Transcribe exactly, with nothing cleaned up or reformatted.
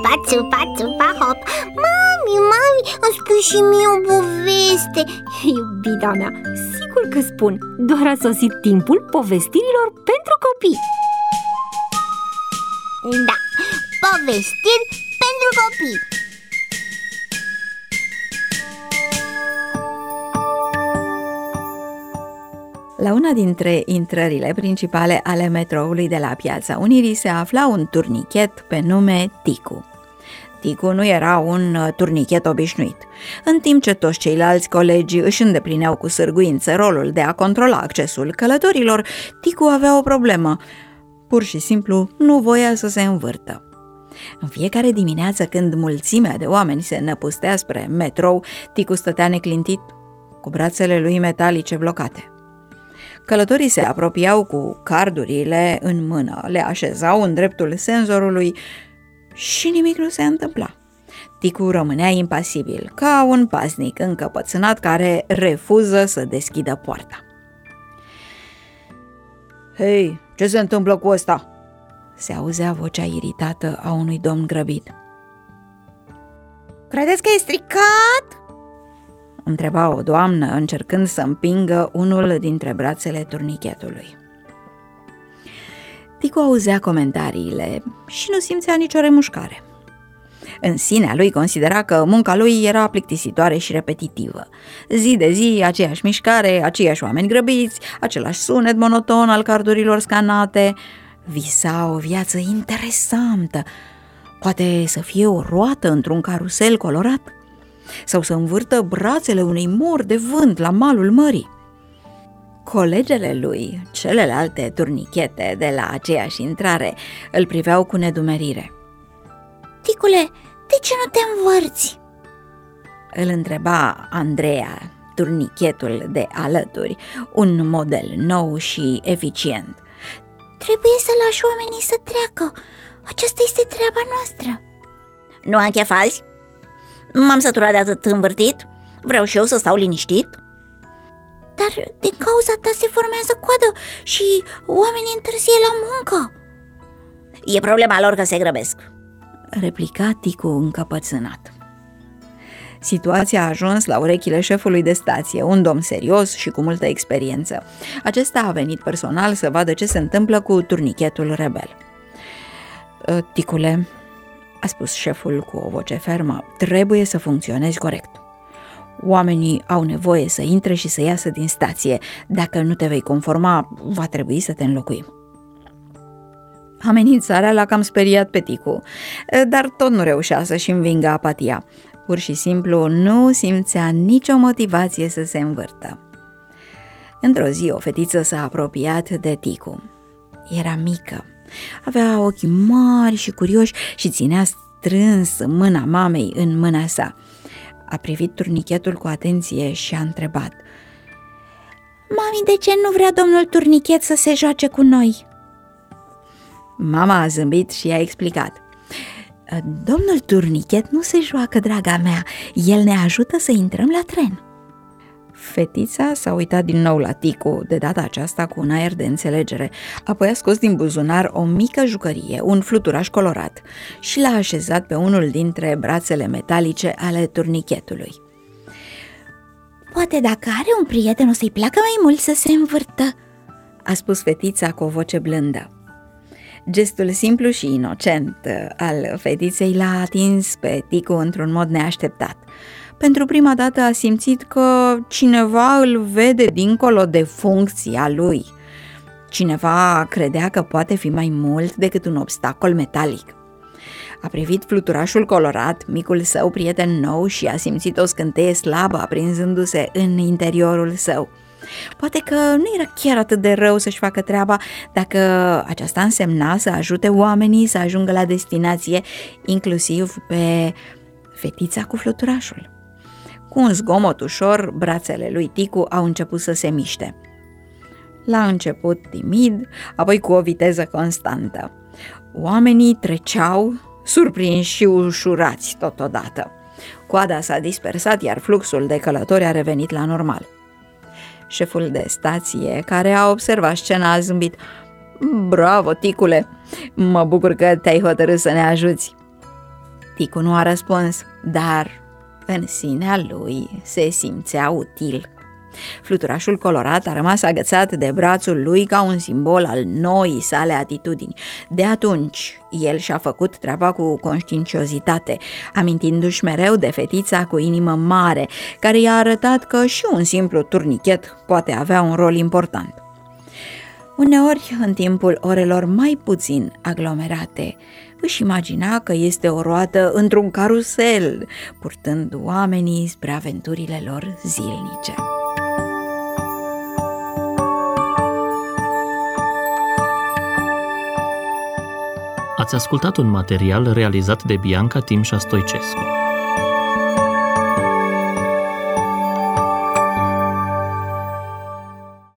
țupa, țupa, țupa, hop. Mami, mami, îmi spui și mie o poveste. Iubita mea, sigur că spun. Doar a sosit timpul povestirilor pentru copii. Da, povestiri pentru copii. La una dintre intrările principale ale metroului de la Piața Unirii se afla un turnichet pe nume Ticu. Ticu nu era un turnichet obișnuit. În timp ce toți ceilalți colegi își îndeplineau cu sârguință rolul de a controla accesul călătorilor, Ticu avea o problemă. Pur și simplu nu voia să se învârtă. În fiecare dimineață, când mulțimea de oameni se năpustea spre metrou, Ticu stătea neclintit, cu brațele lui metalice blocate. Călătorii se apropiau cu cardurile în mână, le așezau în dreptul senzorului și nimic nu se întâmpla. Ticu rămânea impasibil, ca un paznic încăpățânat care refuză să deschidă poarta. Hei, ce se întâmplă cu ăsta?" se auzea vocea iritată a unui domn grăbit. Credeți că e stricat?" întreba o doamnă, încercând să împingă unul dintre brațele turnichetului. Ticu auzea comentariile și nu simțea nicio remușcare. În sinea lui considera că munca lui era plictisitoare și repetitivă. Zi de zi, aceeași mișcare, aceiași oameni grăbiți, același sunet monoton al cardurilor scanate. Visa o viață interesantă, poate să fie o roată într-un carusel colorat, sau să învârtă brațele unei mori de vânt la malul mării. Colegele lui, celelalte turnichete de la aceeași intrare, îl priveau cu nedumerire. Ticule, de ce nu te învârți?" îl întreba Andreea, turnichetul de alături, un model nou și eficient. Trebuie să lași oamenii să treacă. Aceasta este treaba noastră." Nu am chef azi? M-am săturat de atât învârtit. Vreau și eu să stau liniștit." Dar din cauza ta se formează coadă și oamenii întârzie la muncă." E problema lor că se grăbesc," replica Ticu încăpățânat. Situația a ajuns la urechile șefului de stație, un domn serios și cu multă experiență. Acesta a venit personal să vadă ce se întâmplă cu turnichetul rebel. Ticule, a spus șeful cu o voce fermă, trebuie să funcționezi corect. Oamenii au nevoie să intre și să iasă din stație. Dacă nu te vei conforma, va trebui să te înlocuim. Amenințarea l-a cam speriat pe Ticu, dar tot nu reușea să-și învingă apatia. Pur și simplu nu simțea nicio motivație să se învârtă. Într-o zi, o fetiță s-a apropiat de Ticu. Era mică, avea ochi mari și curioși și ținea strâns mâna mamei în mâna sa. A privit turnichetul cu atenție și a întrebat: Mami, de ce nu vrea domnul turnichet să se joace cu noi?" Mama a zâmbit și i-a explicat: Domnul turnichet nu se joacă, draga mea, el ne ajută să intrăm la tren. Fetița s-a uitat din nou la Ticu, de data aceasta cu un aer de înțelegere. Apoi a scos din buzunar o mică jucărie, un fluturaș colorat, și l-a așezat pe unul dintre brațele metalice ale turnichetului. Poate dacă are un prieten o să-i placă mai mult să se învârtă, a spus fetița cu o voce blândă. Gestul simplu și inocent al fetiței l-a atins pe Ticu într-un mod neașteptat. Pentru prima dată a simțit că cineva îl vede dincolo de funcția lui. Cineva credea că poate fi mai mult decât un obstacol metalic. A privit fluturașul colorat, micul său prieten nou, și a simțit o scânteie slabă aprinzându-se în interiorul său. Poate că nu era chiar atât de rău să-și facă treaba dacă aceasta însemna să ajute oamenii să ajungă la destinație, inclusiv pe fetița cu fluturașul. Cu un zgomot ușor, brațele lui Ticu au început să se miște. La început timid, apoi cu o viteză constantă. Oamenii treceau, surprinși și ușurați totodată. Coada s-a dispersat, iar fluxul de călători a revenit la normal. Șeful de stație, care a observat scena, a zâmbit. Bravo, Ticule! Mă bucur că te-ai hotărât să ne ajuți. Ticu nu a răspuns, dar în sinea lui se simțea util. Fluturașul colorat a rămas agățat de brațul lui ca un simbol al noii sale atitudini. De atunci, el și-a făcut treaba cu conștiinciozitate, amintindu-și mereu de fetița cu inimă mare, care i-a arătat că și un simplu turnichet poate avea un rol important. Uneori, în timpul orelor mai puțin aglomerate, își imagina că este o roată într-un carusel, purtând oamenii spre aventurile lor zilnice. Ați ascultat un material realizat de Bianca Timșa Stoicescu.